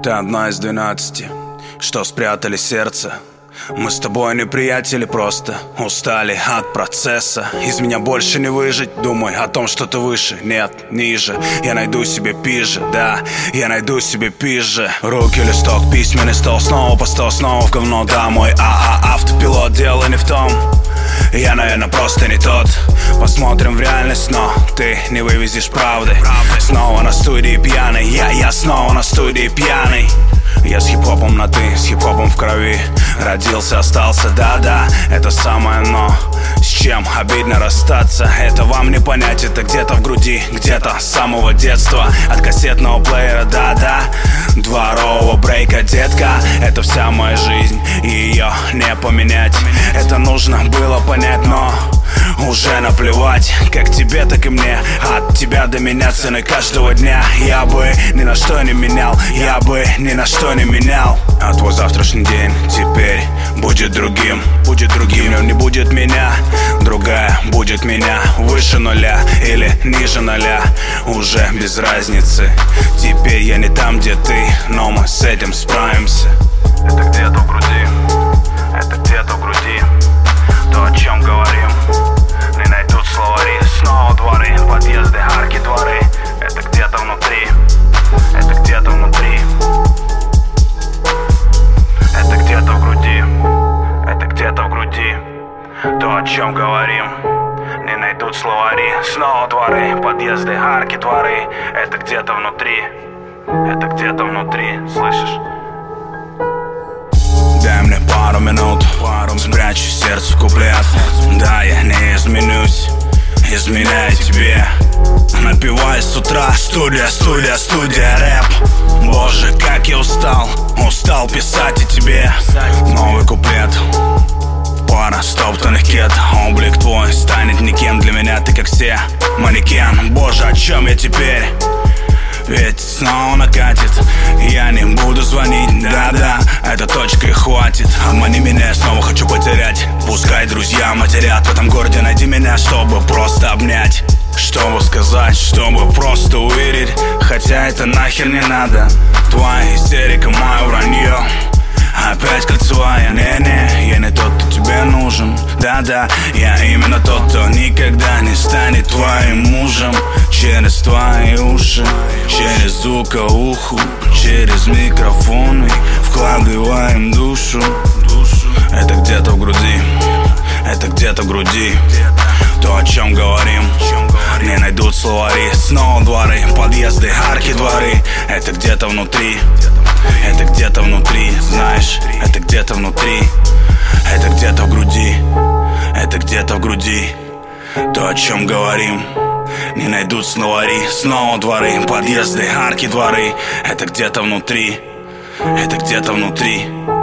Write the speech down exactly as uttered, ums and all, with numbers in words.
Ты одна из двенадцати, что спрятали сердце. Мы с тобой не приятели, просто устали от процесса. Из меня больше не выжить, думай о том, что ты выше. Нет, ниже, я найду себе пизже. Да, я найду себе пизже. Руки, листок, письменный стол. Снова по сто, снова в говно. Да, мой а-а, автопилот, дело не в том. Я, наверное, просто не тот. Посмотрим в реальность, но ты не вывезешь правды. Снова на студии пьяный. Я, я снова на студии пьяный. Я с хип-хопом на ты, с хип-хопом в крови. Родился, остался, да-да, это самое но. С чем обидно расстаться, это вам не понять. Это где-то в груди, где-то с самого детства. От кассетного плеера, да-да, дворового брейка, детка. Это вся моя жизнь, и ее не поменять. Это нужно было понять, но уже наплевать. Как тебе, так и мне, от тебя до меня цены каждого дня. Я бы ни на что не менял, я бы ни на что не менял. А твой завтрашний день теперь будет другим. Будет другим, но не будет меня. Другая будет меня. Выше нуля или ниже нуля, уже без разницы. Теперь я не там, где ты, но мы с этим справимся. Это где-то в груди, это где-то в груди. То, о чем говорим, не найдут словари. Снова дворы, подъезды, арки, дворы. Это где-то внутри, это где-то внутри. Это где-то в груди, это где-то в груди. То, о чем говорим, не найдут словари. Снова дворы, подъезды, арки, дворы. Это где-то внутри, это где-то внутри, слышишь? Дай мне пару минут, спрячу сердце в куплет. Да, я не изменюсь, изменяю тебе. Напиваю с утра, студия, студия, студия, рэп. Боже, как я устал, устал писать о тебе. Новый куплет, пара стоптанных кед. Облик твой станет никем для меня, ты как все манекен. Боже, о чем я теперь? Ведь снова накатит, я не буду звонить, да-да, эта точка и хватит. Обмани меня, я снова хочу потерять. Пускай друзья матерят, в этом городе найди меня, чтобы просто обнять. Чтобы сказать, чтобы просто уверить, хотя это нахер не надо. Твоя истерика, мое вранье, опять кольцевая. Не-не, я не тот, кто тебе нужен. Да-да, я именно тот, кто никогда не станет твоим мужем. Через твои уши, через звуковуху, через микрофоны вкладываем душу. Это где-то в груди, это где-то в груди. То, о чем говорим, не найдут словари. Снова дворы, подъезды, арки, дворы. Это где-то внутри, это где-то внутри, знаешь, это где-то внутри. Это где-то в груди, это где-то в груди. То, о чем говорим, не найдут словари. Снова дворы, подъезды, арки, дворы. Это где-то внутри, это где-то внутри.